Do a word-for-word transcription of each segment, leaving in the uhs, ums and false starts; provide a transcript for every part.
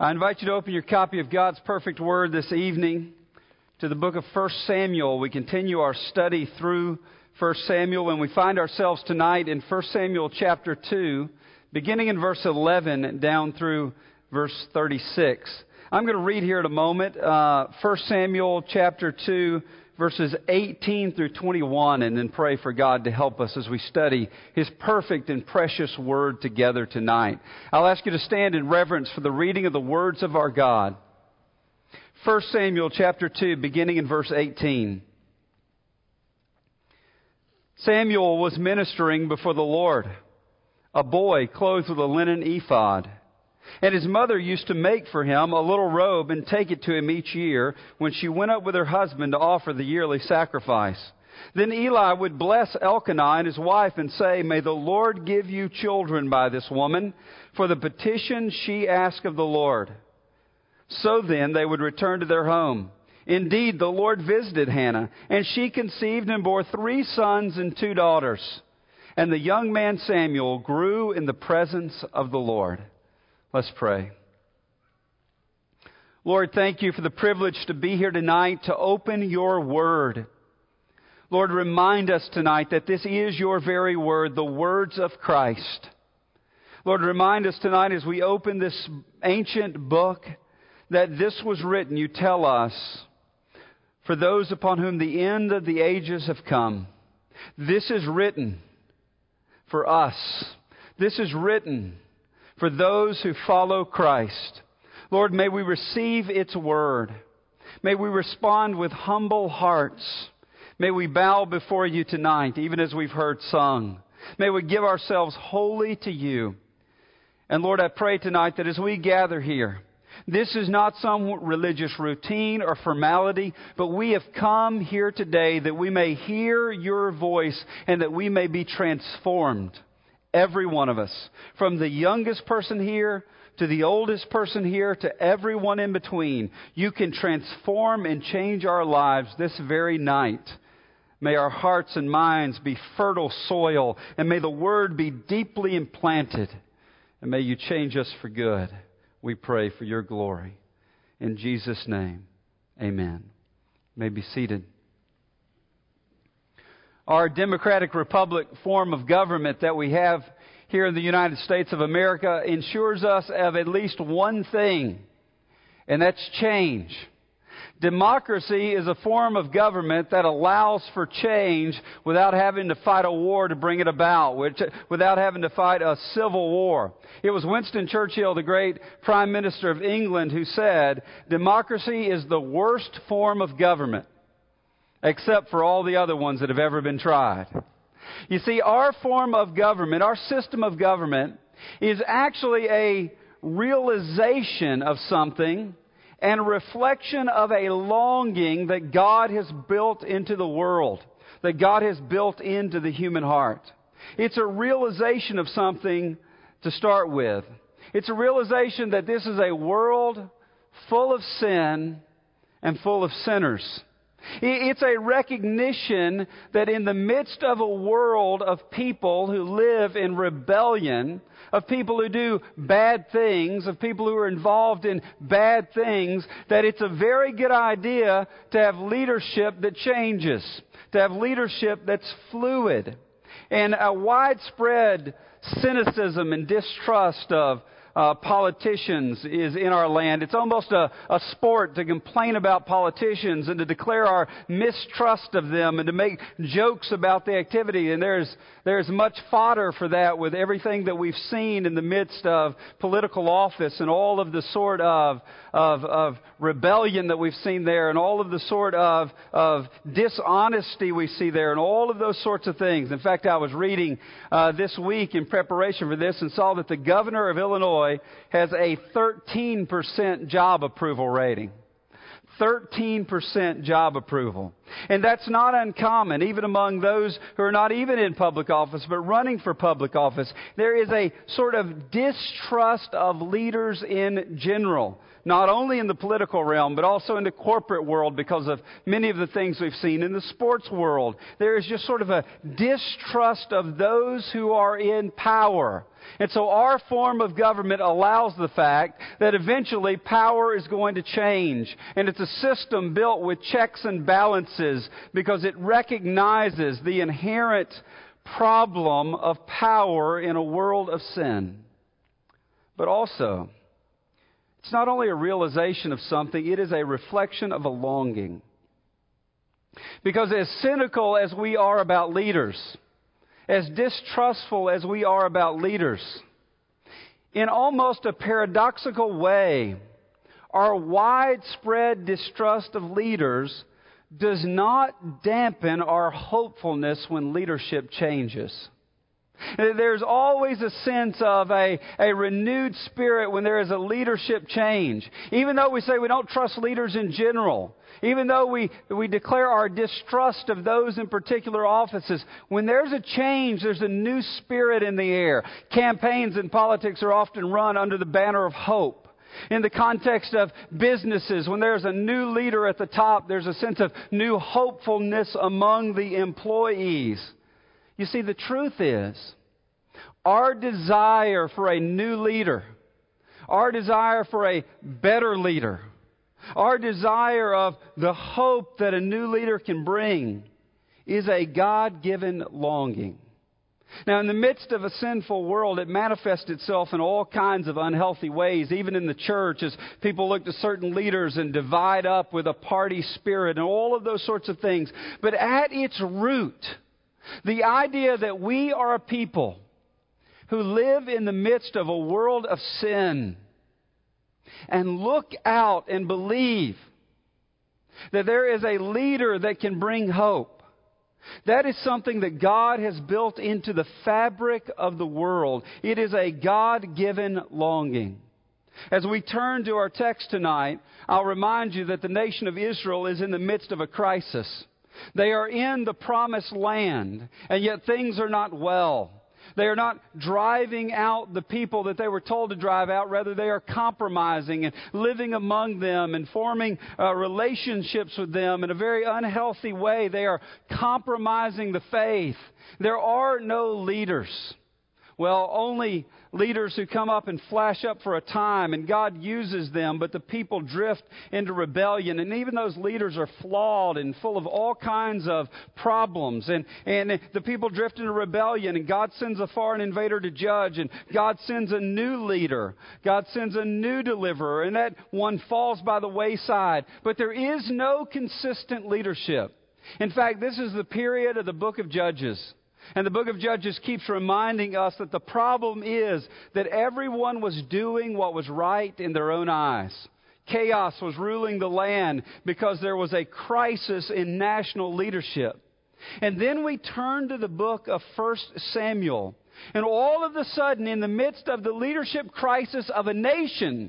I invite you to open your copy of God's perfect word this evening to the book of First Samuel. We continue our study through First Samuel, and we find ourselves tonight in First Samuel chapter two, beginning in verse eleven down through verse thirty-six. I'm going to read here in a moment uh, First Samuel chapter two, verses eighteen through twenty-one, and then pray for God to help us as we study His perfect and precious Word together tonight. I'll ask you to stand in reverence for the reading of the words of our God. First Samuel chapter two, beginning in verse eighteen. Samuel was ministering before the Lord, a boy clothed with a linen ephod. And his mother used to make for him a little robe and take it to him each year when she went up with her husband to offer the yearly sacrifice. Then Eli would bless Elkanah and his wife and say, "May the Lord give you children by this woman, for the petition she asked of the Lord." So then they would return to their home. Indeed, the Lord visited Hannah, and she conceived and bore three sons and two daughters. And the young man Samuel grew in the presence of the Lord. Let's pray. Lord, thank you for the privilege to be here tonight to open your word. Lord, remind us tonight that this is your very word, the words of Christ. Lord, remind us tonight as we open this ancient book that this was written, you tell us, for those upon whom the end of the ages have come. This is written for us. This is written for those who follow Christ. Lord, may we receive its word. May we respond with humble hearts. May we bow before you tonight, even as we've heard sung. May we give ourselves wholly to you. And Lord, I pray tonight that as we gather here, this is not some religious routine or formality, but we have come here today that we may hear your voice and that we may be transformed. Every one of us, from the youngest person here to the oldest person here to everyone in between, you can transform and change our lives this very night. May our hearts and minds be fertile soil, and may the Word be deeply implanted, and may you change us for good. We pray for your glory. In Jesus' name, amen. You may be seated. Our democratic republic form of government that we have here in the United States of America ensures us of at least one thing, and that's change. Democracy is a form of government that allows for change without having to fight a war to bring it about, which, without having to fight a civil war. It was Winston Churchill, the great Prime Minister of England, who said, "Democracy is the worst form of government, except for all the other ones that have ever been tried." You see, our form of government, our system of government, is actually a realization of something and a reflection of a longing that God has built into the world, that God has built into the human heart. It's a realization of something to start with. It's a realization that this is a world full of sin and full of sinners. It's a recognition that in the midst of a world of people who live in rebellion, of people who do bad things, of people who are involved in bad things, that it's a very good idea to have leadership that changes, to have leadership that's fluid. And a widespread cynicism and distrust of Uh, politicians is in our land. It's almost a, a sport to complain about politicians and to declare our mistrust of them and to make jokes about the activity. And there's there's much fodder for that with everything that we've seen in the midst of political office and all of the sort of of, of rebellion that we've seen there and all of the sort of of dishonesty we see there and all of those sorts of things. In fact, I was reading uh, this week in preparation for this and saw that the governor of Illinois has a thirteen percent job approval rating. thirteen percent job approval. And that's not uncommon, even among those who are not even in public office, but running for public office. There is a sort of distrust of leaders in general, not only in the political realm, but also in the corporate world because of many of the things we've seen in the sports world. There is just sort of a distrust of those who are in power. And so our form of government allows the fact that eventually power is going to change. And it's a system built with checks and balances because it recognizes the inherent problem of power in a world of sin. But also, it's not only a realization of something, it is a reflection of a longing. Because as cynical as we are about leaders, as distrustful as we are about leaders, in almost a paradoxical way, our widespread distrust of leaders does not dampen our hopefulness when leadership changes. There's always a sense of a, a renewed spirit when there is a leadership change. Even though we say we don't trust leaders in general, even though we, we declare our distrust of those in particular offices, when there's a change, there's a new spirit in the air. Campaigns in politics are often run under the banner of hope. In the context of businesses, when there's a new leader at the top, there's a sense of new hopefulness among the employees. You see, the truth is, our desire for a new leader, our desire for a better leader, our desire of the hope that a new leader can bring is a God-given longing. Now, in the midst of a sinful world, it manifests itself in all kinds of unhealthy ways, even in the church, as people look to certain leaders and divide up with a party spirit and all of those sorts of things. But at its root, the idea that we are a people who live in the midst of a world of sin and look out and believe that there is a leader that can bring hope. That is something that God has built into the fabric of the world. It is a God-given longing. As we turn to our text tonight, I'll remind you that the nation of Israel is in the midst of a crisis. They are in the promised land, and yet things are not well. They are not driving out the people that they were told to drive out. Rather, they are compromising and living among them and forming uh, relationships with them in a very unhealthy way. They are compromising the faith. There are no leaders. Well, only leaders who come up and flash up for a time, and God uses them, but the people drift into rebellion. And even those leaders are flawed and full of all kinds of problems. And, and the people drift into rebellion, and God sends a foreign invader to judge, and God sends a new leader. God sends a new deliverer, and that one falls by the wayside. But there is no consistent leadership. In fact, this is the period of the book of Judges. And the book of Judges keeps reminding us that the problem is that everyone was doing what was right in their own eyes. Chaos was ruling the land because there was a crisis in national leadership. And then we turn to the book of First Samuel. And all of a sudden, in the midst of the leadership crisis of a nation,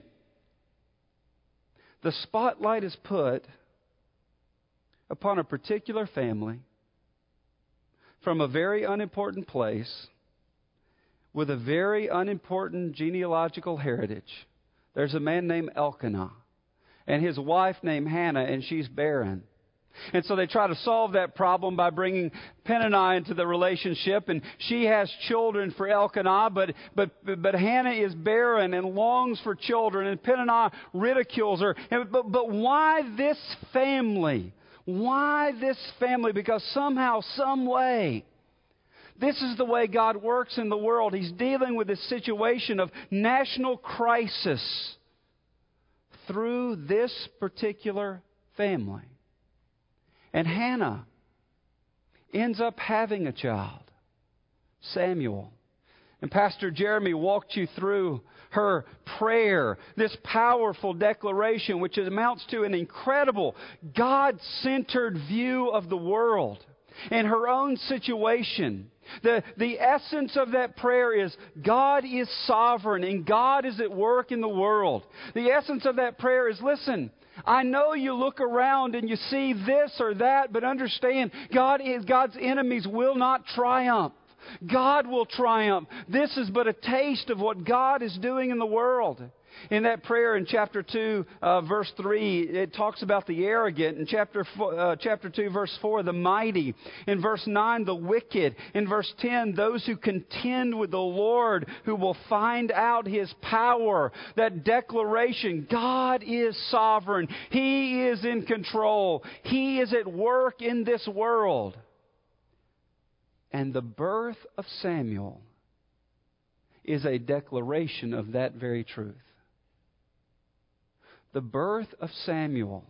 the spotlight is put upon a particular family from a very unimportant place with a very unimportant genealogical heritage. There's a man named Elkanah and his wife named Hannah, and she's barren. And so they try to solve that problem by bringing Peninnah into the relationship, and she has children for Elkanah, but but but Hannah is barren and longs for children, and Peninnah ridicules her. And, but but why this family? Why this family? Because somehow, some way, this is the way God works in the world. He's dealing with this situation of national crisis through this particular family. And Hannah ends up having a child, Samuel. And Pastor Jeremy walked you through her prayer, this powerful declaration, which amounts to an incredible God-centered view of the world. in her own situation. The, the essence of that prayer is God is sovereign and God is at work in the world. The essence of that prayer is, listen, I know you look around and you see this or that, but understand God is, God's enemies will not triumph. God will triumph. This is but a taste of what God is doing in the world. In that prayer in chapter two, uh, verse three, it talks about the arrogant. In chapter four, uh, chapter two, verse four, the mighty. In verse nine, the wicked. In verse ten, those who contend with the Lord, who will find out His power. That declaration, God is sovereign. He is in control. He is at work in this world. And the birth of Samuel is a declaration of that very truth. The birth of Samuel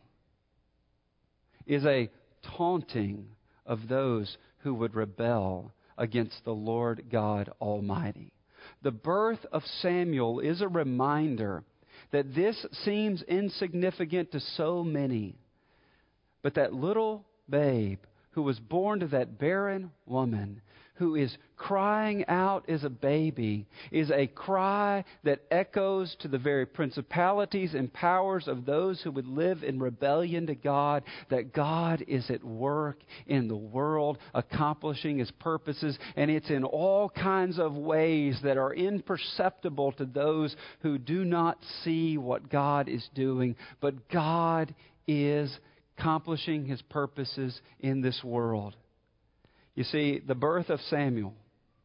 is a taunting of those who would rebel against the Lord God Almighty. The birth of Samuel is a reminder that this seems insignificant to so many, but that little babe who was born to that barren woman, who is crying out as a baby, is a cry that echoes to the very principalities and powers of those who would live in rebellion to God, that God is at work in the world, accomplishing His purposes, and it's in all kinds of ways that are imperceptible to those who do not see what God is doing, but God is accomplishing His purposes in this world. You see, the birth of Samuel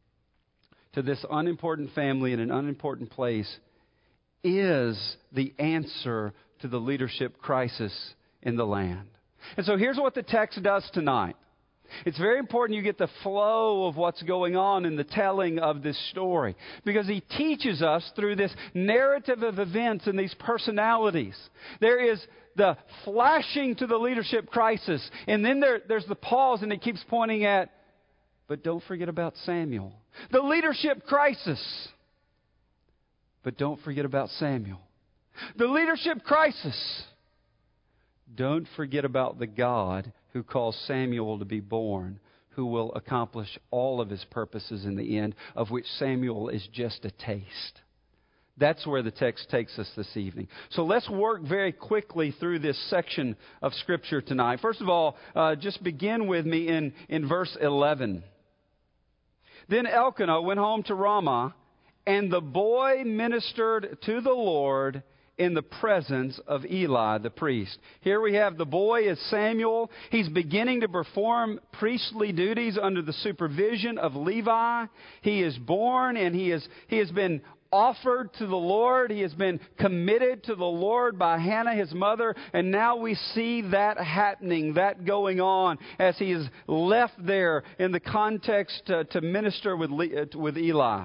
to this unimportant family in an unimportant place is the answer to the leadership crisis in the land. And so here's what the text does tonight. It's very important you get the flow of what's going on in the telling of this story, because he teaches us through this narrative of events and these personalities. There is the flashing to the leadership crisis, and then there, there's the pause, and it keeps pointing at, but don't forget about Samuel. The leadership crisis, but don't forget about Samuel. The leadership crisis, don't forget about the God who caused Samuel to be born, who will accomplish all of His purposes in the end, of which Samuel is just a taste. That's where the text takes us this evening. So let's work very quickly through this section of Scripture tonight. First of all, uh, just begin with me in, in verse eleven. Then Elkanah went home to Ramah, and the boy ministered to the Lord in the presence of Eli the priest. Here we have the boy is Samuel. He's beginning to perform priestly duties under the supervision of Levi. He is born, and he is he has been offered to the Lord. He has been committed to the Lord by Hannah, his mother, and now we see that happening, that going on as he is left there in the context to, to minister with, with Eli.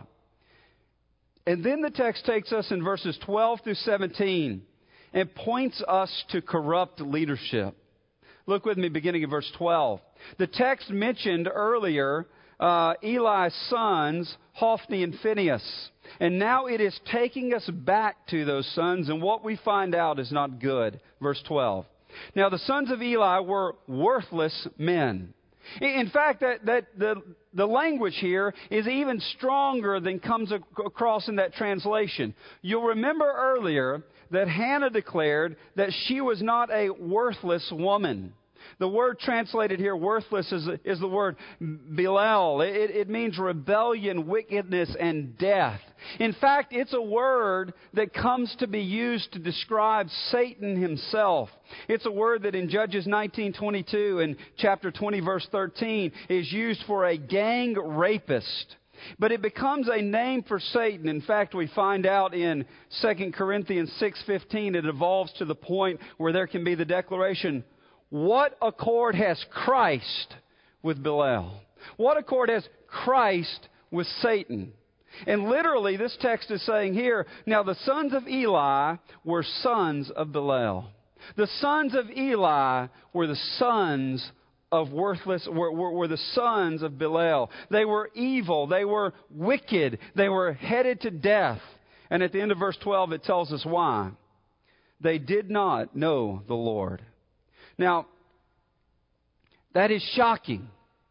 And then the text takes us in verses twelve through seventeen and points us to corrupt leadership. Look with me beginning in verse twelve. The text mentioned earlier uh, Eli's sons, Hophni and Phinehas. And now it is taking us back to those sons, and what we find out is not good. Verse twelve. Now the sons of Eli were worthless men. In fact, that, that the, the language here is even stronger than comes across in that translation. You'll remember earlier that Hannah declared that she was not a worthless woman. The word translated here, worthless, is, is the word Belial. It, it means rebellion, wickedness, and death. In fact, it's a word that comes to be used to describe Satan himself. It's a word that in Judges nineteen twenty-two and chapter twenty, verse thirteen, is used for a gang rapist. But it becomes a name for Satan. In fact, we find out in Second Corinthians six fifteen, it evolves to the point where there can be the declaration, what accord has Christ with Belial? What accord has Christ with Satan? And literally, this text is saying here, now the sons of Eli were sons of Belial. The sons of Eli were the sons of worthless, were, were, were the sons of Belial. They were evil. They were wicked. They were headed to death. And at the end of verse twelve, it tells us why. They did not know the Lord. Now, that is shocking.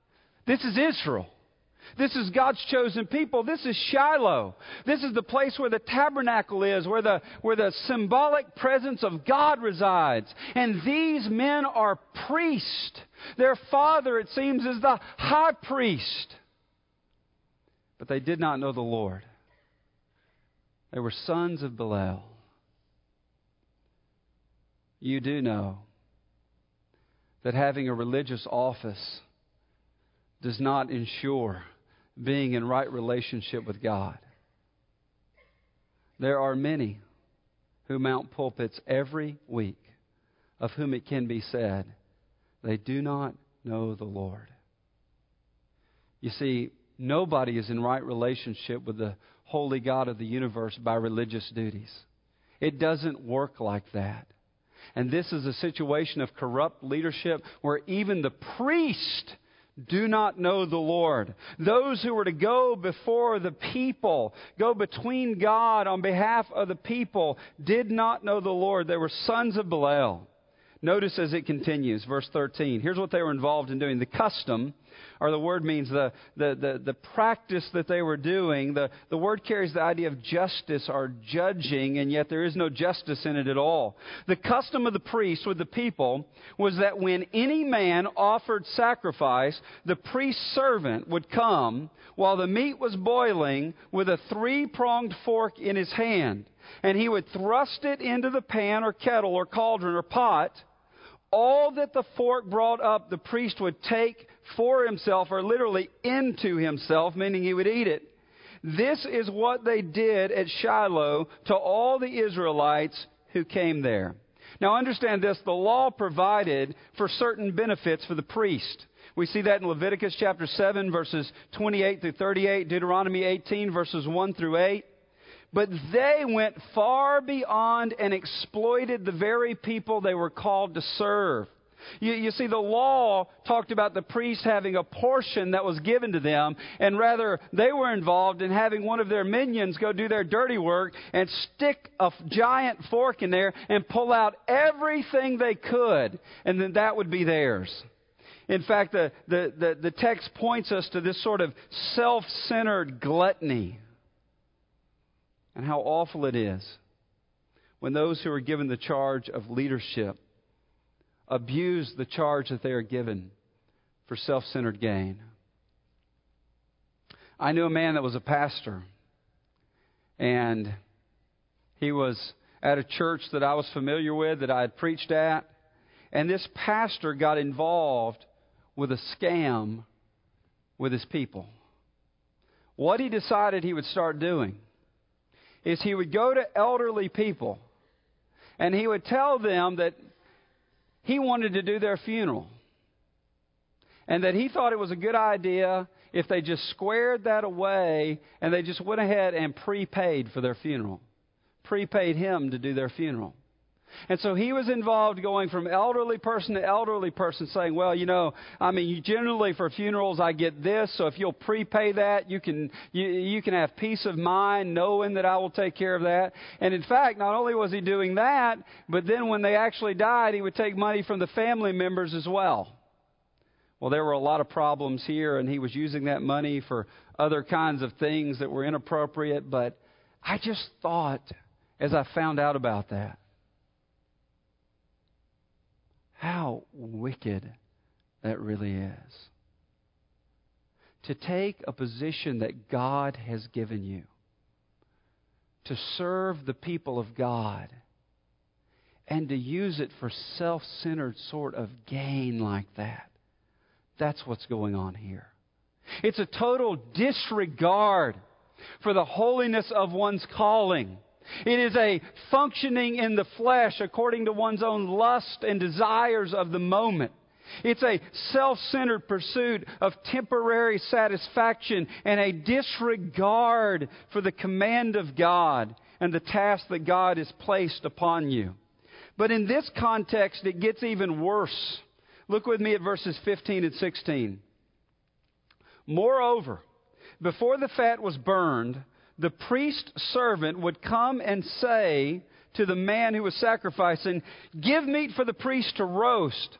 This is Israel. This is God's chosen people. This is Shiloh. This is the place where the tabernacle is, where the, where the symbolic presence of God resides. And these men are priests. Their father, it seems, is the high priest. But they did not know the Lord. They were sons of Belial. You do know that having a religious office does not ensure being in right relationship with God. There are many who mount pulpits every week, of whom it can be said, they do not know the Lord. You see, nobody is in right relationship with the holy God of the universe by religious duties. It doesn't work like that. And this is a situation of corrupt leadership where even the priest do not know the Lord. Those who were to go before the people, go between God on behalf of the people, did not know the Lord. They were sons of Belial. Notice as it continues, verse thirteen. Here's what they were involved in doing. The custom, or the word means the, the, the, the practice that they were doing. The, the word carries the idea of justice or judging, and yet there is no justice in it at all. The custom of the priest with the people was that when any man offered sacrifice, the priest's servant would come while the meat was boiling with a three-pronged fork in his hand, and he would thrust it into the pan or kettle or cauldron or pot. All that the fork brought up, the priest would take for himself, or literally into himself, meaning he would eat it. This is what they did at Shiloh to all the Israelites who came there. Now understand this, the law provided for certain benefits for the priest. We see that in Leviticus chapter seven, verses twenty-eight through thirty-eight, Deuteronomy eighteen, verses one through eight. But they went far beyond and exploited the very people they were called to serve. You, you see, the law talked about the priests having a portion that was given to them, and rather they were involved in having one of their minions go do their dirty work and stick a giant fork in there and pull out everything they could, and then that would be theirs. In fact, the, the, the, the text points us to this sort of self-centered gluttony. And how awful it is when those who are given the charge of leadership abuse the charge that they are given for self-centered gain. I knew a man that was a pastor, and he was at a church that I was familiar with, that I had preached at, and this pastor got involved with a scam with his people. What he decided he would start doing is he would go to elderly people and he would tell them that he wanted to do their funeral and that he thought it was a good idea if they just squared that away and they just went ahead and prepaid for their funeral. Prepaid him to do their funeral. And so he was involved going from elderly person to elderly person saying, well, you know, I mean, you generally for funerals I get this, so if you'll prepay that, you can you, you can have peace of mind knowing that I will take care of that. And in fact, not only was he doing that, but then when they actually died, he would take money from the family members as well. Well, there were a lot of problems here, and he was using that money for other kinds of things that were inappropriate, but I just thought, as I found out about that, how wicked that really is. To take a position that God has given you, to serve the people of God, and to use it for self-centered sort of gain like that. That's what's going on here. It's a total disregard for the holiness of one's calling. It is a functioning in the flesh according to one's own lust and desires of the moment. It's a self-centered pursuit of temporary satisfaction and a disregard for the command of God and the task that God has placed upon you. But in this context, it gets even worse. Look with me at verses fifteen and sixteen. Moreover, before the fat was burned, the priest's servant would come and say to the man who was sacrificing, give meat for the priest to roast,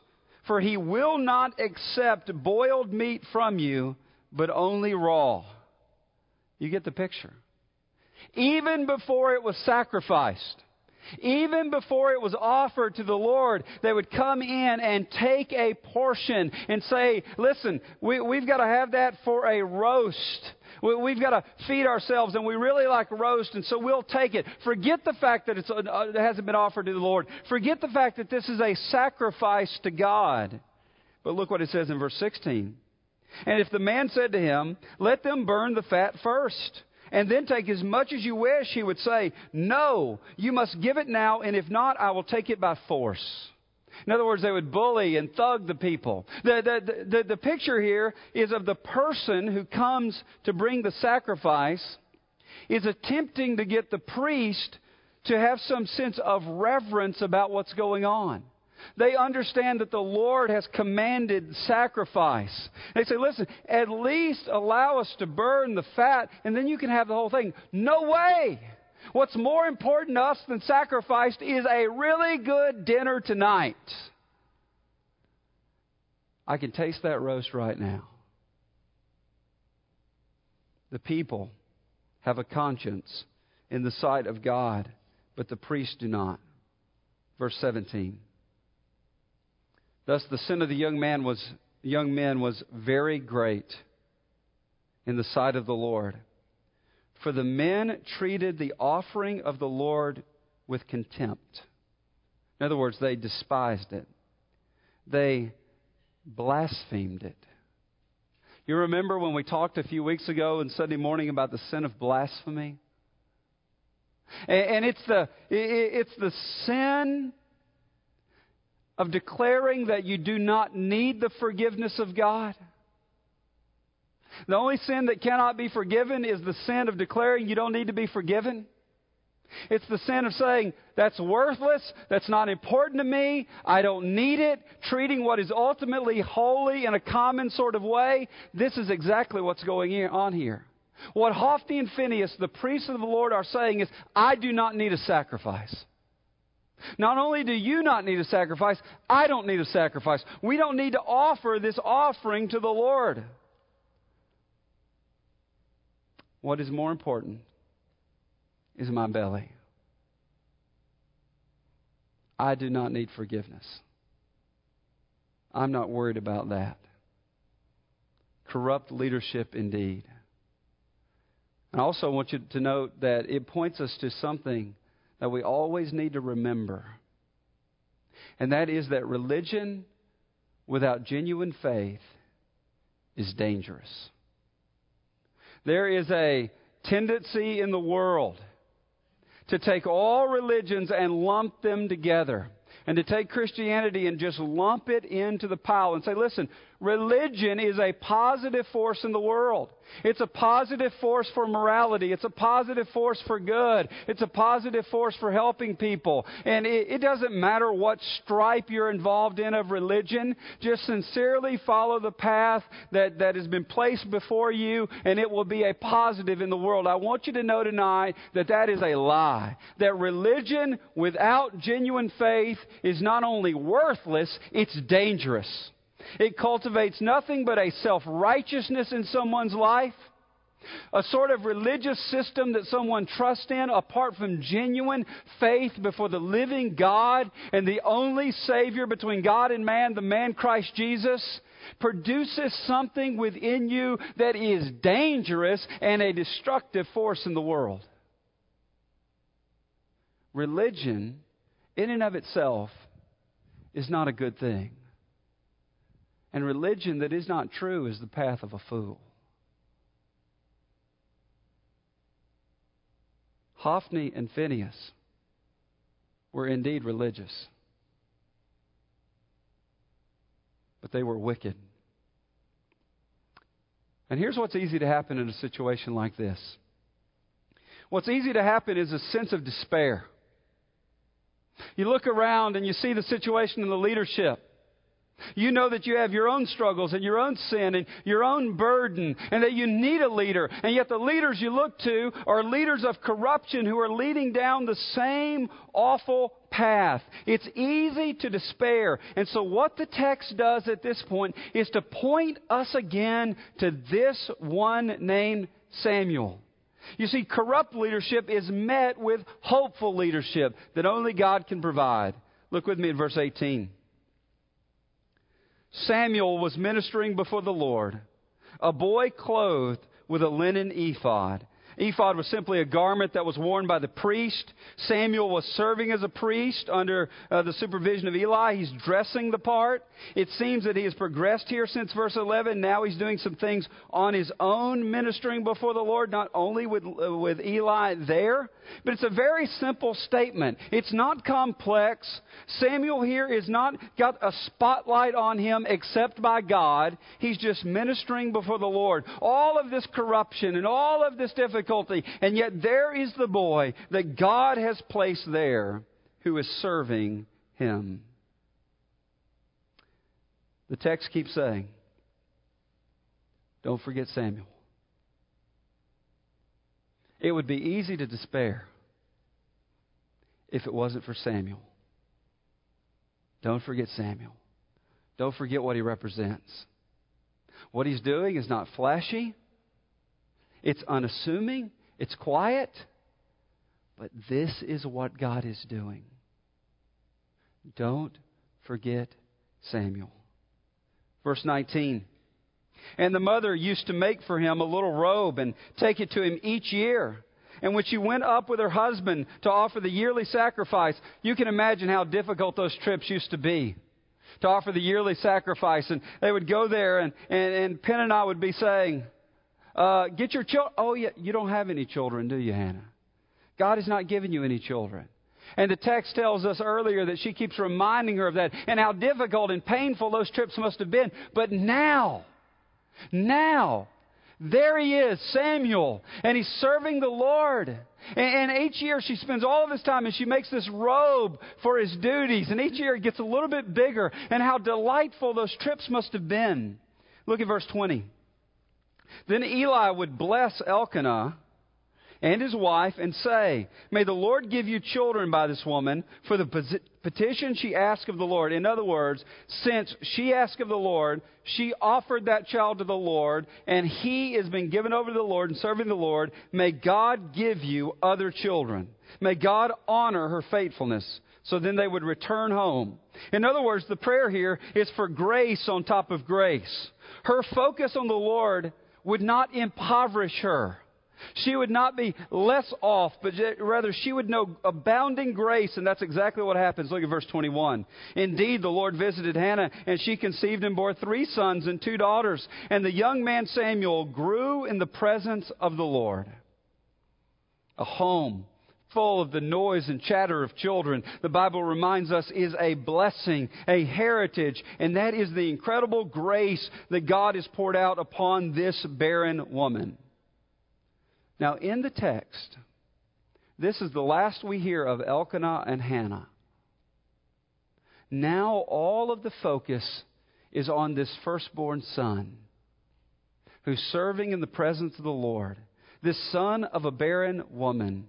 For he will not accept boiled meat from you, but only raw. You get the picture. Even before it was sacrificed, even before it was offered to the Lord, they would come in and take a portion and say, listen, we, we've got to have that for a roast. We, we've got to feed ourselves, and we really like roast, and so we'll take it. Forget the fact that it's, uh, it hasn't been offered to the Lord. Forget the fact that this is a sacrifice to God. But look what it says in verse sixteen. And if the man said to him, let them burn the fat first, and then take as much as you wish, he would say, no, you must give it now, and if not, I will take it by force. In other words, they would bully and thug the people. The, the, the, the picture here is of the person who comes to bring the sacrifice is attempting to get the priest to have some sense of reverence about what's going on. They understand that the Lord has commanded sacrifice. They say, listen, at least allow us to burn the fat, and then you can have the whole thing. No way! What's more important to us than sacrifice is a really good dinner tonight. I can taste that roast right now. The people have a conscience in the sight of God, but the priests do not. Verse seventeen. Thus the sin of the young man was young men was very great in the sight of the Lord. For the men treated the offering of the Lord with contempt. In other words, they despised it. They blasphemed it. You remember when we talked a few weeks ago on Sunday morning about the sin of blasphemy? And it's the it's the sin of declaring that you do not need the forgiveness of God. The only sin that cannot be forgiven is the sin of declaring you don't need to be forgiven. It's the sin of saying, that's worthless, that's not important to me, I don't need it, treating what is ultimately holy in a common sort of way. This is exactly what's going on here. What Hophni and Phinehas, the priests of the Lord, are saying is, I do not need a sacrifice. Not only do you not need a sacrifice, I don't need a sacrifice. We don't need to offer this offering to the Lord. What is more important is my belly. I do not need forgiveness. I'm not worried about that. Corrupt leadership indeed. And I also want you to note that it points us to something that we always need to remember. And that is that religion without genuine faith is dangerous. There is a tendency in the world to take all religions and lump them together. And to take Christianity and just lump it into the pile and say, listen, religion is a positive force in the world. It's a positive force for morality. It's a positive force for good. It's a positive force for helping people. And it, it doesn't matter what stripe you're involved in of religion. Just sincerely follow the path that, that has been placed before you, and it will be a positive in the world. I want you to know tonight that that is a lie. That religion without genuine faith is not only worthless, it's dangerous. It cultivates nothing but a self-righteousness in someone's life, a sort of religious system that someone trusts in apart from genuine faith before the living God and the only Savior between God and man, the man Christ Jesus, produces something within you that is dangerous and a destructive force in the world. Religion, in and of itself, is not a good thing. And religion that is not true is the path of a fool. Hophni and Phinehas were indeed religious, but they were wicked. And here's what's easy to happen in a situation like this. What's easy to happen is a sense of despair. You look around and you see the situation in the leadership. You know that you have your own struggles and your own sin and your own burden, and that you need a leader. And yet the leaders you look to are leaders of corruption who are leading down the same awful path. It's easy to despair. And so what the text does at this point is to point us again to this one named Samuel. You see, corrupt leadership is met with hopeful leadership that only God can provide. Look with me at verse eighteen. Samuel was ministering before the Lord, a boy clothed with a linen ephod. Ephod was simply a garment that was worn by the priest. Samuel was serving as a priest under uh, the supervision of Eli. He's dressing the part. It seems that he has progressed here since verse eleven. Now he's doing some things on his own, ministering before the Lord, not only with, uh, with Eli there. But it's a very simple statement. It's not complex. Samuel here is not got a spotlight on him except by God. He's just ministering before the Lord. All of this corruption and all of this difficulty, and yet there is the boy that God has placed there who is serving him. The text keeps saying, don't forget Samuel. It would be easy to despair if it wasn't for Samuel. Don't forget Samuel. Don't forget what he represents. What he's doing is not flashy. It's unassuming. It's quiet. But this is what God is doing. Don't forget Samuel. Verse nineteen. And the mother used to make for him a little robe and take it to him each year. And when she went up with her husband to offer the yearly sacrifice, you can imagine how difficult those trips used to be to offer the yearly sacrifice. And they would go there, and, and, and Peninnah would be saying, uh, get your children. Oh, yeah, you don't have any children, do you, Hannah? God has not given you any children. And the text tells us earlier that she keeps reminding her of that and how difficult and painful those trips must have been. But now... Now, there he is, Samuel, and he's serving the Lord. And, and each year she spends all of this time and she makes this robe for his duties. And each year it gets a little bit bigger. And how delightful those trips must have been. Look at verse twenty. Then Eli would bless Elkanah and his wife and say, may the Lord give you children by this woman for the petition she asked of the Lord. In other words, since she asked of the Lord, she offered that child to the Lord, and he has been given over to the Lord and serving the Lord. May God give you other children. May God honor her faithfulness. So then they would return home. In other words, the prayer here is for grace on top of grace. Her focus on the Lord would not impoverish her. She would not be less off, but rather she would know abounding grace, and that's exactly what happens. Look at verse twenty-one. Indeed, the Lord visited Hannah, and she conceived and bore three sons and two daughters. And the young man Samuel grew in the presence of the Lord. A home full of the noise and chatter of children, the Bible reminds us, is a blessing, a heritage, and that is the incredible grace that God has poured out upon this barren woman. Now, in the text, this is the last we hear of Elkanah and Hannah. Now, all of the focus is on this firstborn son who's serving in the presence of the Lord, this son of a barren woman.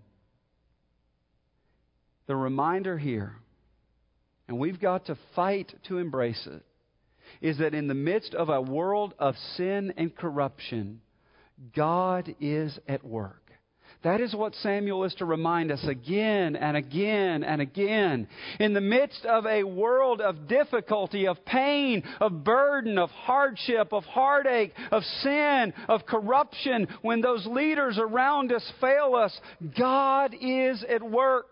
The reminder here, and we've got to fight to embrace it, is that in the midst of a world of sin and corruption, God is at work. That is what Samuel is to remind us again and again and again. In the midst of a world of difficulty, of pain, of burden, of hardship, of heartache, of sin, of corruption, when those leaders around us fail us, God is at work.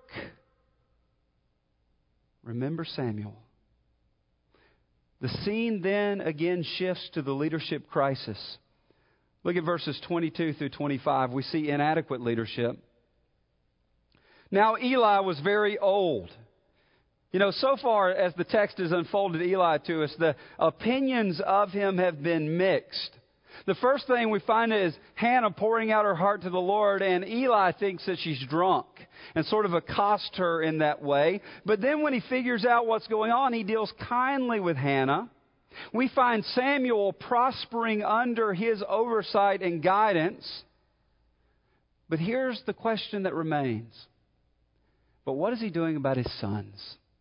Remember Samuel. The scene then again shifts to the leadership crisis. Look at verses twenty-two through twenty-five. We see inadequate leadership. Now Eli was very old. You know, so far as the text has unfolded Eli to us, the opinions of him have been mixed. The first thing we find is Hannah pouring out her heart to the Lord, and Eli thinks that she's drunk and sort of accosts her in that way. But then when he figures out what's going on, he deals kindly with Hannah. We find Samuel prospering under his oversight and guidance. But here's the question that remains. But what is he doing about his sons?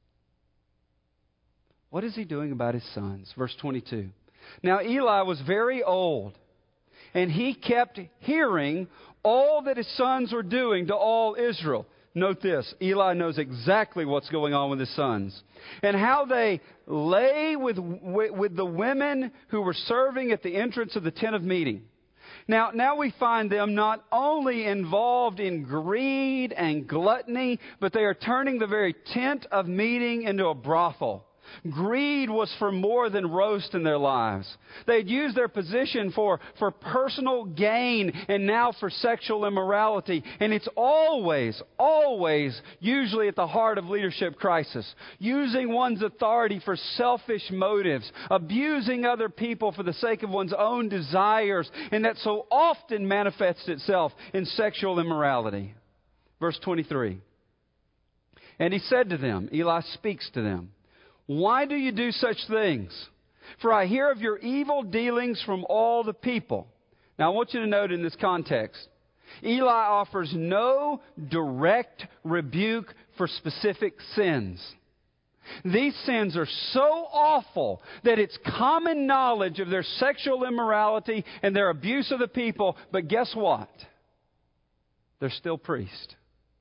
What is he doing about his sons? Verse twenty-two. Now Eli was very old, and he kept hearing all that his sons were doing to all Israel. Note this, Eli knows exactly what's going on with his sons. And how they lay with, with, with the women who were serving at the entrance of the tent of meeting. Now, now we find them not only involved in greed and gluttony, but they are turning the very tent of meeting into a brothel. Greed was for more than roast in their lives. They'd used their position for, for personal gain and now for sexual immorality. And it's always, always, usually at the heart of leadership crisis. Using one's authority for selfish motives. Abusing other people for the sake of one's own desires. And that so often manifests itself in sexual immorality. Verse twenty-three. And he said to them, Eli speaks to them, why do you do such things? For I hear of your evil dealings from all the people. Now I want you to note in this context, Eli offers no direct rebuke for specific sins. These sins are so awful that it's common knowledge of their sexual immorality and their abuse of the people. But guess what? They're still priests.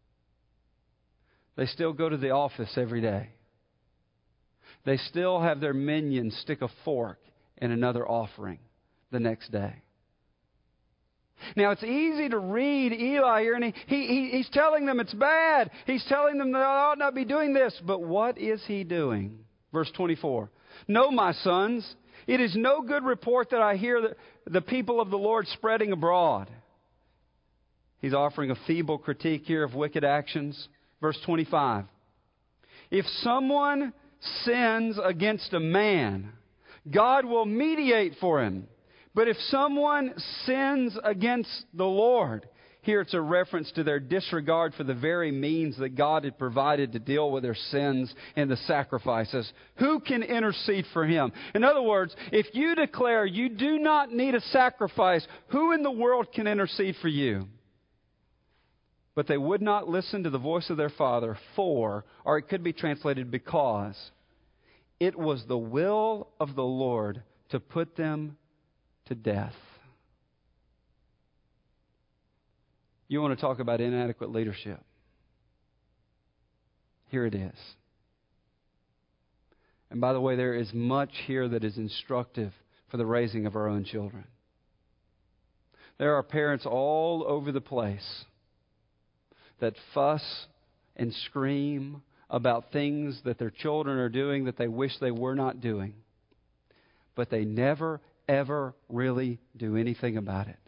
They still go to the office every day. They still have their minions stick a fork in another offering the next day. Now, it's easy to read Eli here, and he, he, he's telling them it's bad. He's telling them that they ought not be doing this. But what is he doing? Verse twenty-four. No, my sons, it is no good report that I hear the, the people of the Lord spreading abroad. He's offering a feeble critique here of wicked actions. Verse twenty-five. If someone sins against a man, God will mediate for him. But if someone sins against the Lord, here it's a reference to their disregard for the very means that God had provided to deal with their sins and the sacrifices. Who can intercede for him? In other words, if you declare you do not need a sacrifice, who in the world can intercede for you? But they would not listen to the voice of their father, for, or it could be translated because, it was the will of the Lord to put them to death. You want to talk about inadequate leadership? Here it is. And by the way, there is much here that is instructive for the raising of our own children. There are parents all over the place that fuss and scream about things that their children are doing that they wish they were not doing. But they never, ever really do anything about it.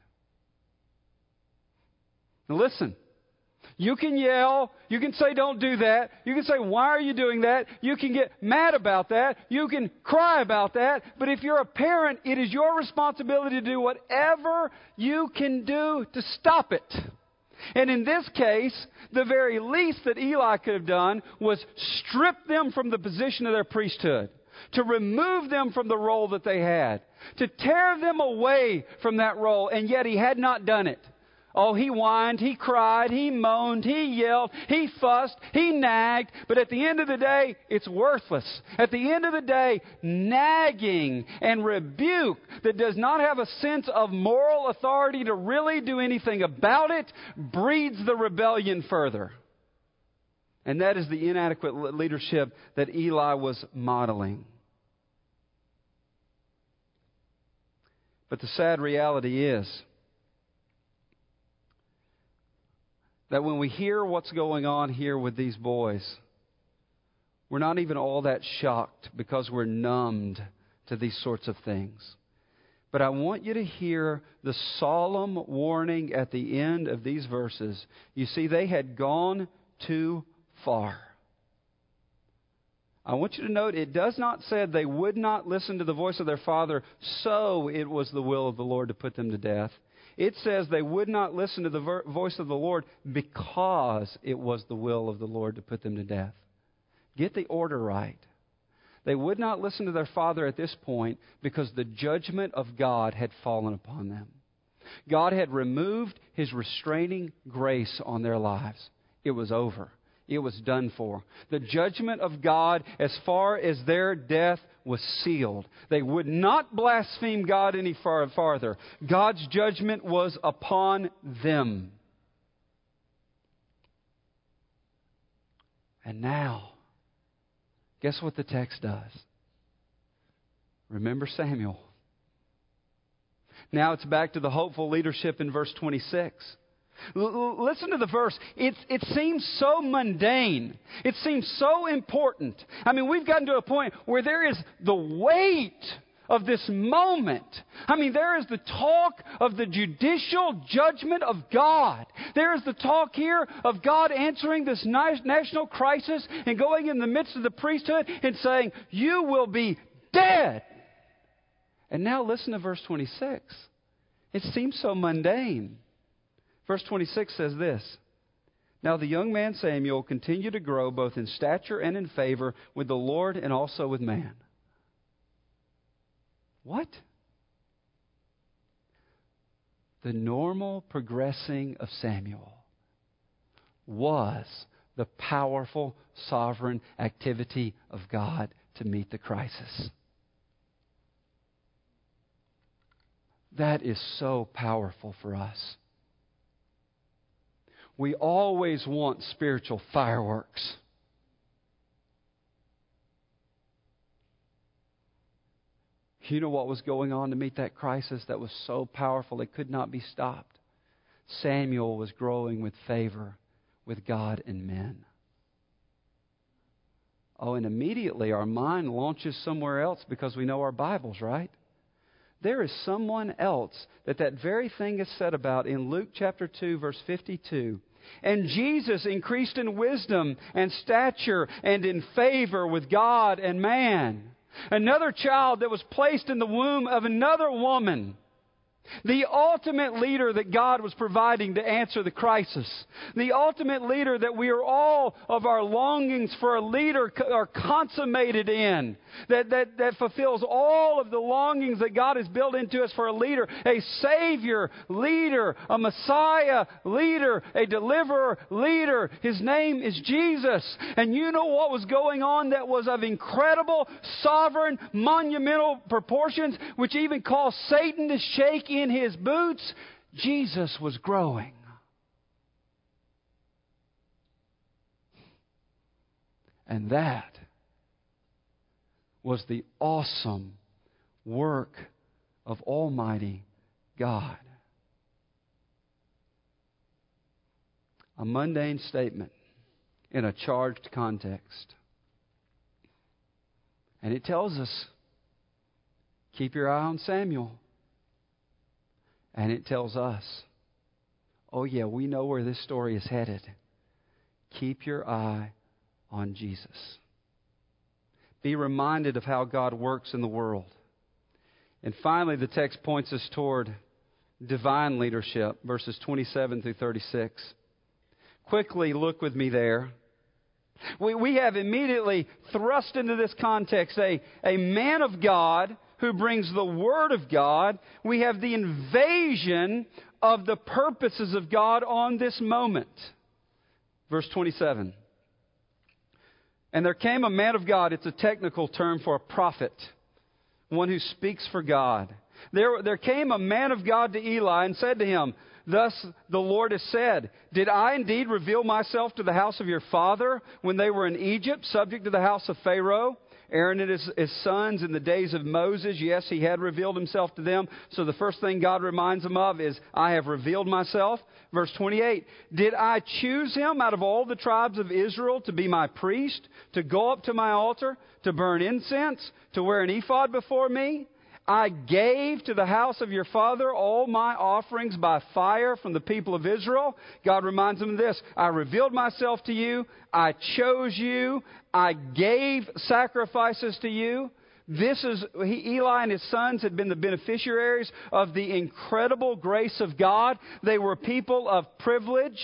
Now listen, you can yell, you can say don't do that, you can say why are you doing that, you can get mad about that, you can cry about that, but if you're a parent, it is your responsibility to do whatever you can do to stop it. And in this case, the very least that Eli could have done was strip them from the position of their priesthood, to remove them from the role that they had, to tear them away from that role, and yet he had not done it. Oh, he whined, he cried, he moaned, he yelled, he fussed, he nagged. But at the end of the day, it's worthless. At the end of the day, nagging and rebuke that does not have a sense of moral authority to really do anything about it breeds the rebellion further. And that is the inadequate leadership that Eli was modeling. But the sad reality is that when we hear what's going on here with these boys, we're not even all that shocked because we're numbed to these sorts of things. But I want you to hear the solemn warning at the end of these verses. You see, they had gone too far. I want you to note, it does not say they would not listen to the voice of their father, so it was the will of the Lord to put them to death. It says they would not listen to the ver- voice of the Lord because it was the will of the Lord to put them to death. Get the order right. They would not listen to their father at this point because the judgment of God had fallen upon them. God had removed His restraining grace on their lives. It was over. It was done for. The judgment of God as far as their death was sealed. They would not blaspheme God any far farther. God's judgment was upon them. And now, guess what the text does? Remember Samuel. Now it's back to the hopeful leadership in verse twenty-six. L- listen to the verse. It, it seems so mundane. It seems so important. I mean, we've gotten to a point where there is the weight of this moment. I mean, there is the talk of the judicial judgment of God. There is the talk here of God answering this nice national crisis and going in the midst of the priesthood and saying, you will be dead. And now listen to verse twenty-six. It seems so mundane. Verse twenty-six says this, Now the young man Samuel continued to grow both in stature and in favor with the Lord and also with man. What? The normal progressing of Samuel was the powerful, sovereign activity of God to meet the crisis. That is so powerful for us. We always want spiritual fireworks. You know what was going on to meet that crisis that was so powerful it could not be stopped? Samuel was growing with favor with God and men. Oh, and immediately our mind launches somewhere else because we know our Bibles, right? There is someone else that that very thing is said about in Luke chapter two, verse fifty-two. And Jesus increased in wisdom and stature and in favor with God and man. Another child that was placed in the womb of another woman. The ultimate leader that God was providing to answer the crisis. The ultimate leader that we are all of our longings for a leader are consummated in. That, that, that fulfills all of the longings that God has built into us for a leader. A Savior leader. A Messiah leader. A deliverer leader. His name is Jesus. And you know what was going on that was of incredible, sovereign, monumental proportions, which even caused Satan to shake in his boots? Jesus was growing. And that was the awesome work of Almighty God. A mundane statement in a charged context. And it tells us, keep your eye on Samuel. And it tells us, oh yeah, we know where this story is headed. Keep your eye on Jesus. Be reminded of how God works in the world. And finally, the text points us toward divine leadership, verses twenty-seven through thirty-six. Quickly look with me there. We, we have immediately thrust into this context a, a man of God who brings the Word of God. We have the invasion of the purposes of God on this moment. Verse twenty-seven. And there came a man of God. It's a technical term for a prophet. One who speaks for God. There, there came a man of God to Eli and said to him, Thus the Lord has said, Did I indeed reveal myself to the house of your father when they were in Egypt, subject to the house of Pharaoh? Aaron and his, his sons in the days of Moses, yes, he had revealed himself to them. So the first thing God reminds them of is, I have revealed myself. Verse twenty-eight, Did I choose him out of all the tribes of Israel to be my priest, to go up to my altar, to burn incense, to wear an ephod before me? I gave to the house of your father all my offerings by fire from the people of Israel. God reminds them of this. I revealed myself to you. I chose you. I gave sacrifices to you. This is, he, Eli and his sons had been the beneficiaries of the incredible grace of God. They were people of privilege.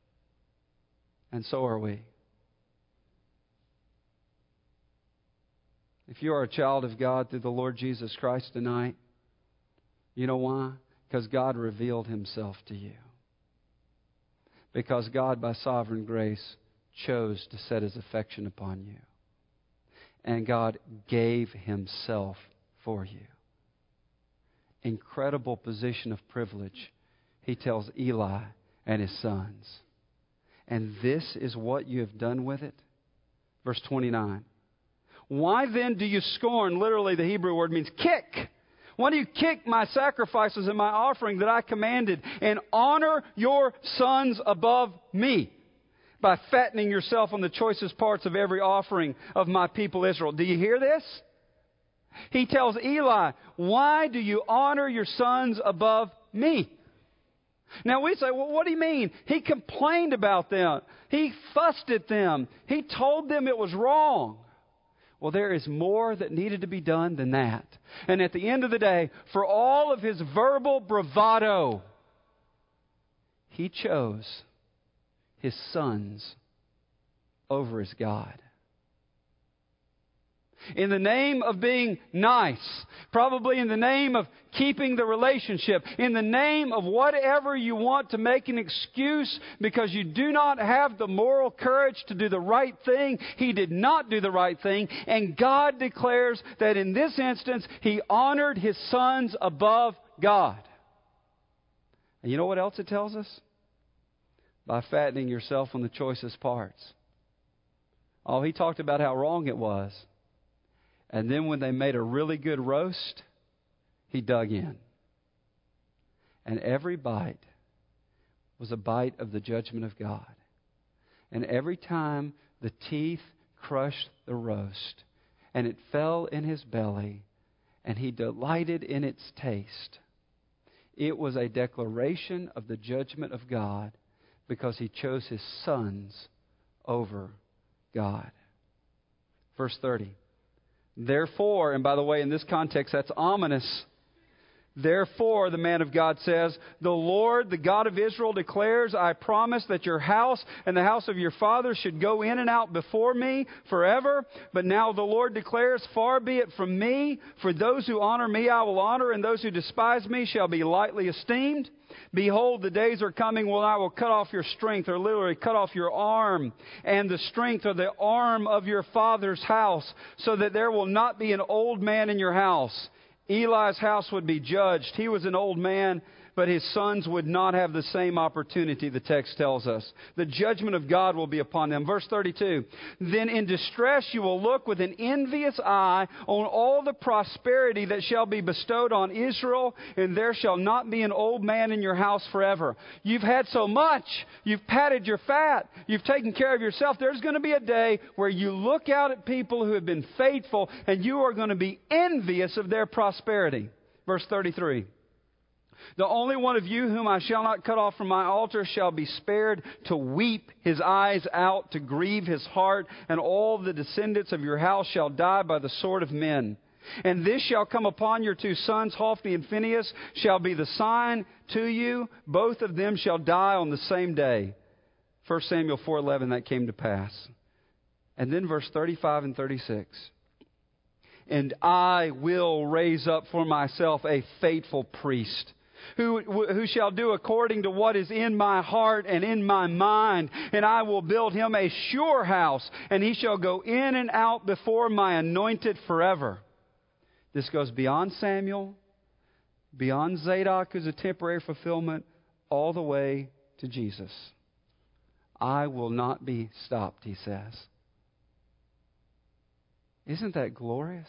And so are we. If you are a child of God through the Lord Jesus Christ tonight, you know why? Because God revealed Himself to you. Because God, by sovereign grace, chose to set His affection upon you. And God gave Himself for you. Incredible position of privilege, He tells Eli and his sons. And this is what you have done with it? Verse twenty-nine. Why then do you scorn? Literally, the Hebrew word means kick. Why do you kick my sacrifices and my offering that I commanded, and honor your sons above me by fattening yourself on the choicest parts of every offering of my people Israel? Do you hear this? He tells Eli, why do you honor your sons above me? Now we say, well, what do you mean? He complained about them. He fussed at them. He told them it was wrong. Well, there is more that needed to be done than that. And at the end of the day, for all of his verbal bravado, he chose his sons over his God. In the name of being nice, probably in the name of keeping the relationship, in the name of whatever you want to make an excuse because you do not have the moral courage to do the right thing, he did not do the right thing. And God declares that in this instance, he honored his sons above God. And you know what else it tells us? By fattening yourself on the choicest parts. Oh, he talked about how wrong it was. And then when they made a really good roast, he dug in. And every bite was a bite of the judgment of God. And every time the teeth crushed the roast, and it fell in his belly, and he delighted in its taste, it was a declaration of the judgment of God because he chose his sons over God. Verse thirty. Therefore, and by the way, in this context, that's ominous. Therefore, the man of God says, the Lord, the God of Israel, declares, I promise that your house and the house of your father should go in and out before me forever. But now the Lord declares, far be it from me. For those who honor me I will honor, and those who despise me shall be lightly esteemed. Behold, the days are coming when I will cut off your strength, or literally cut off your arm, and the strength or the arm of your father's house, so that there will not be an old man in your house. Eli's house would be judged. He was an old man, but his sons would not have the same opportunity, the text tells us. The judgment of God will be upon them. Verse thirty-two, then in distress you will look with an envious eye on all the prosperity that shall be bestowed on Israel, and there shall not be an old man in your house forever. You've had so much. You've patted your fat. You've taken care of yourself. There's going to be a day where you look out at people who have been faithful, and you are going to be envious of their prosperity. Verse thirty-three. The only one of you whom I shall not cut off from my altar shall be spared to weep his eyes out, to grieve his heart, and all the descendants of your house shall die by the sword of men. And this shall come upon your two sons, Hophni and Phinehas, shall be the sign to you. Both of them shall die on the same day. First Samuel four eleven, that came to pass. And then verse thirty-five and thirty-six. And I will raise up for myself a faithful priest, Who, who shall do according to what is in my heart and in my mind. And I will build him a sure house, and he shall go in and out before my anointed forever. This goes beyond Samuel, beyond Zadok, who's a temporary fulfillment, all the way to Jesus. I will not be stopped, he says. Isn't that glorious?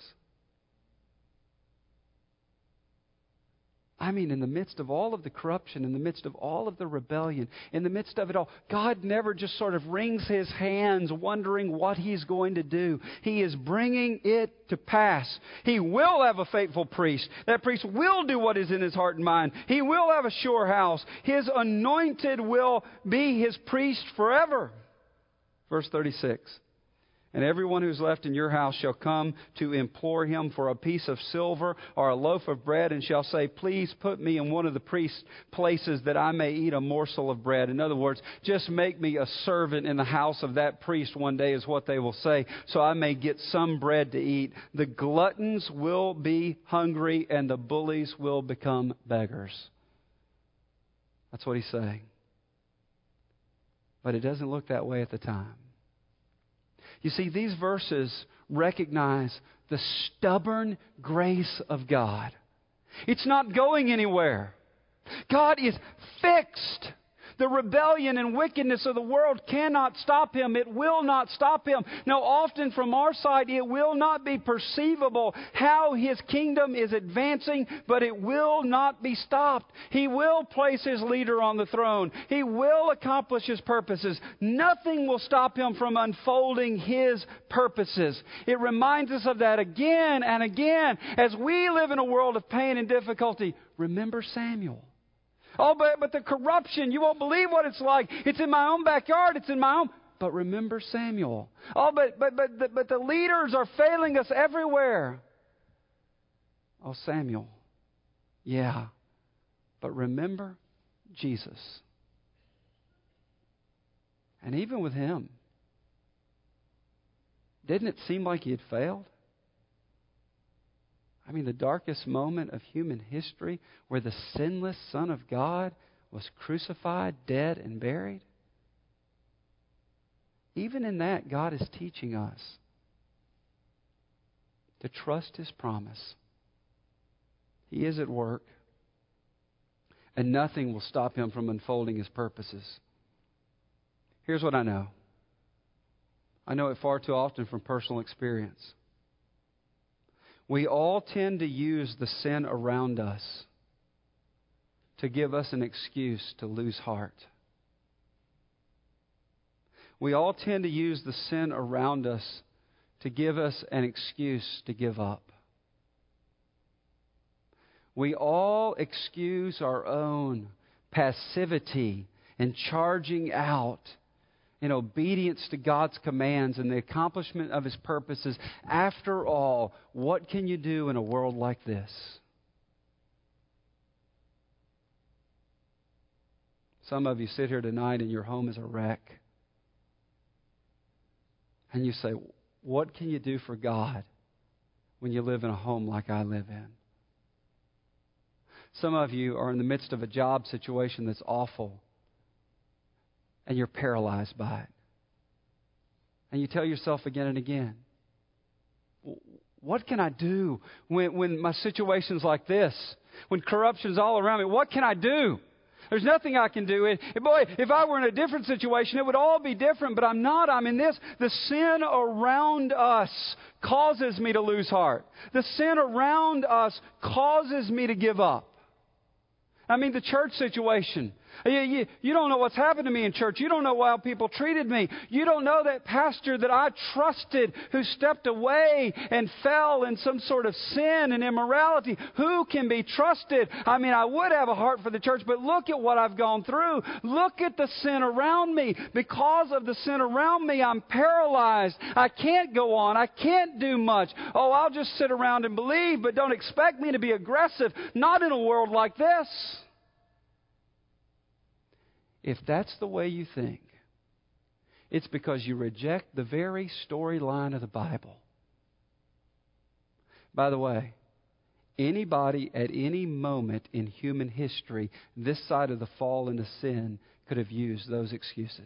I mean, in the midst of all of the corruption, in the midst of all of the rebellion, in the midst of it all, God never just sort of wrings his hands wondering what he's going to do. He is bringing it to pass. He will have a faithful priest. That priest will do what is in his heart and mind. He will have a sure house. His anointed will be his priest forever. Verse thirty-six. And everyone who's left in your house shall come to implore him for a piece of silver or a loaf of bread, and shall say, please put me in one of the priest's places that I may eat a morsel of bread. In other words, just make me a servant in the house of that priest one day is what they will say, so I may get some bread to eat. The gluttons will be hungry, and the bullies will become beggars. That's what he's saying. But it doesn't look that way at the time. You see, these verses recognize the stubborn grace of God. It's not going anywhere. God is fixed. The rebellion and wickedness of the world cannot stop Him. It will not stop Him. Now, often from our side, it will not be perceivable how His kingdom is advancing, but it will not be stopped. He will place His leader on the throne. He will accomplish His purposes. Nothing will stop Him from unfolding His purposes. It reminds us of that again and again. As we live in a world of pain and difficulty, remember Samuel. Oh, but, but the corruption, you won't believe what it's like. It's in my own backyard. It's in my own... But remember Samuel. Oh, but, but, but, the, but the leaders are failing us everywhere. Oh, Samuel. Yeah. But remember Jesus. And even with him, didn't it seem like he had failed? I mean, the darkest moment of human history where the sinless Son of God was crucified, dead, and buried. Even in that, God is teaching us to trust His promise. He is at work, and nothing will stop Him from unfolding His purposes. Here's what I know. I know it far too often from personal experience. We all tend to use the sin around us to give us an excuse to lose heart. We all tend to use the sin around us to give us an excuse to give up. We all excuse our own passivity and charging out in obedience to God's commands and the accomplishment of His purposes. After all, what can you do in a world like this? Some of you sit here tonight and your home is a wreck. And you say, what can you do for God when you live in a home like I live in? Some of you are in the midst of a job situation that's awful, and you're paralyzed by it. And you tell yourself again and again, what can I do when, when my situation's like this? When corruption's all around me, what can I do? There's nothing I can do. And boy, if I were in a different situation, it would all be different, but I'm not. I'm in this. The sin around us causes me to lose heart. The sin around us causes me to give up. I mean, the church situation. You, you, you don't know what's happened to me in church. You don't know how people treated me. You don't know that pastor that I trusted who stepped away and fell in some sort of sin and immorality. Who can be trusted? I mean, I would have a heart for the church, but look at what I've gone through. Look at the sin around me. Because of the sin around me, I'm paralyzed. I can't go on. I can't do much. Oh, I'll just sit around and believe, but don't expect me to be aggressive. Not in a world like this. If that's the way you think, it's because you reject the very storyline of the Bible. By the way, anybody at any moment in human history, this side of the fall into sin, could have used those excuses.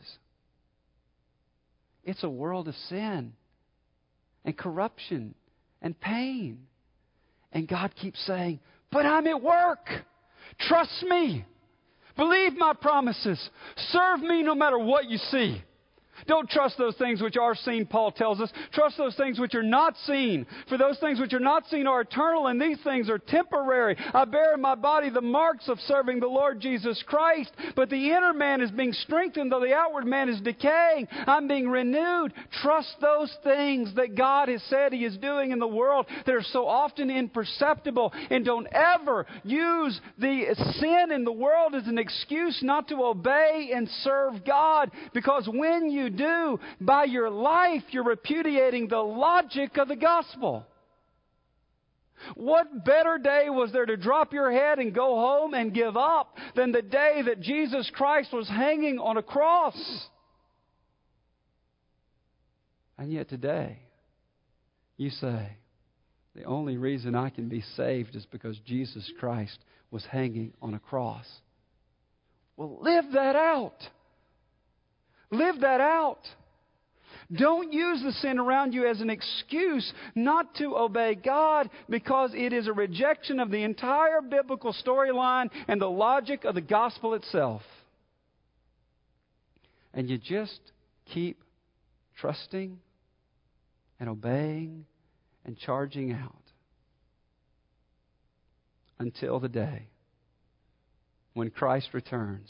It's a world of sin and corruption and pain. And God keeps saying, but I'm at work. Trust me. Believe my promises. Serve me no matter what you see. Don't trust those things which are seen, Paul tells us. Trust those things which are not seen. For those things which are not seen are eternal, and these things are temporary. I bear in my body the marks of serving the Lord Jesus Christ. But the inner man is being strengthened, though the outward man is decaying. I'm being renewed. Trust those things that God has said He is doing in the world that are so often imperceptible. And don't ever use the sin in the world as an excuse not to obey and serve God. Because when you do. By your life, you're repudiating the logic of the gospel. What better day was there to drop your head and go home and give up than the day that Jesus Christ was hanging on a cross? And yet today, you say, the only reason I can be saved is because Jesus Christ was hanging on a cross. Well, live that out. Live that out. Don't use the sin around you as an excuse not to obey God, because it is a rejection of the entire biblical storyline and the logic of the gospel itself. And you just keep trusting and obeying and charging out until the day when Christ returns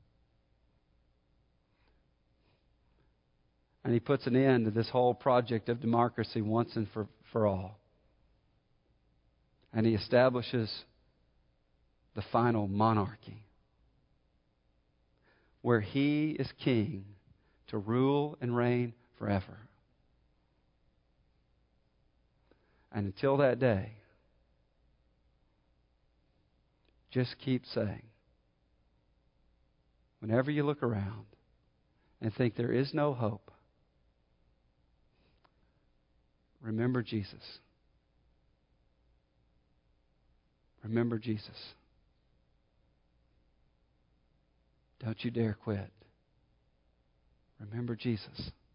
and He puts an end to this whole project of democracy once and for, for all. And He establishes the final monarchy where He is king to rule and reign forever. And until that day, just keep saying, whenever you look around and think there is no hope, remember Jesus. Remember Jesus. Don't you dare quit. Remember Jesus.